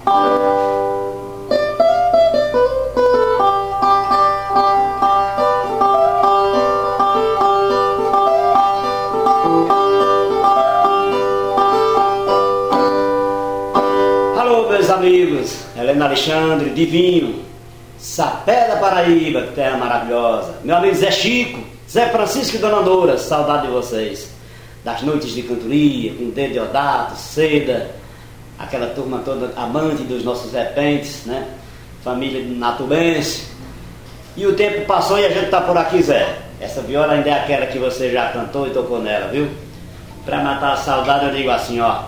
Alô, meus amigos, Helena Alexandre, Divinho, Sapé da Paraíba, que terra maravilhosa. Meu amigo Zé Chico, Zé Francisco e Dona Doura, saudade de vocês. Das noites de cantoria, com Dedo Deodato, Seda, aquela turma toda amante dos nossos repentes, né? Família natubense. E o tempo passou e a gente está por aqui, Zé. Essa viola ainda é aquela que você já cantou e tocou nela, viu? Pra matar a saudade eu digo assim, ó.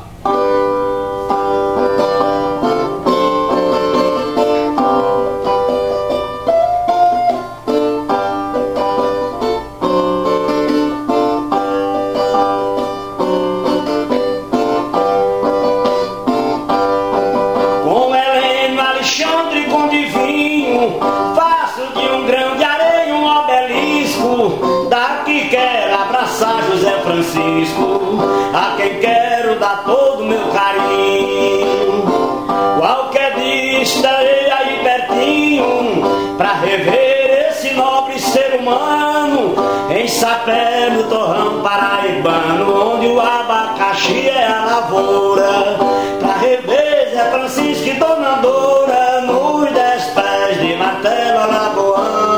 Francisco, a quem quero dar todo o meu carinho. Qualquer dia estarei aí pertinho pra rever esse nobre ser humano em Sapé, no torrão paraibano, onde o abacaxi é a lavoura. Pra rever Zé Francisco e Dona Doura nos 10 pés de martelo alagoano.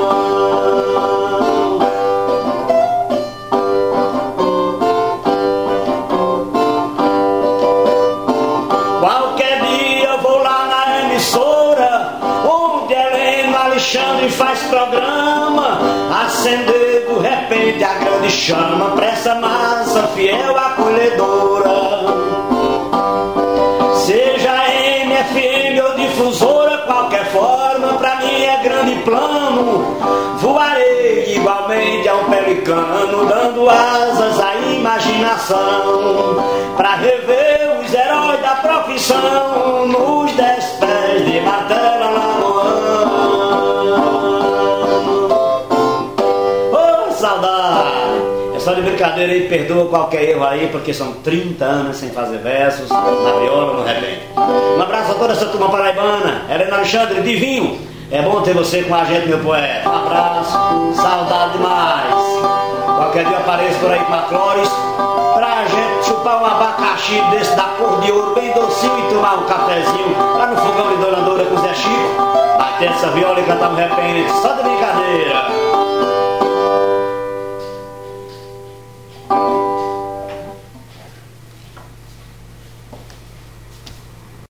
E faz programa, acender do repente a grande chama pra essa massa fiel acolhedora. Seja MFM ou difusora, qualquer forma pra mim é grande plano. Voarei igualmente a um pelicano, dando asas à imaginação, pra rever os heróis da profissão nos 10 pés de martelo alagoano. É só de brincadeira aí, perdoa qualquer erro aí, porque são 30 anos sem fazer versos, na viola, no repente. Um abraço a toda essa turma paraibana. Helena Alexandre, Divinho, é bom ter você com a gente, meu poeta. Um abraço, saudade demais. Qualquer dia eu apareço por aí com a Clóris, pra gente chupar um abacaxi desse da cor de ouro, bem docinho, e tomar um cafezinho lá no fogão de Dona Doura com o Zé Chico, bater essa viola e cantar no repente, só de brincadeira.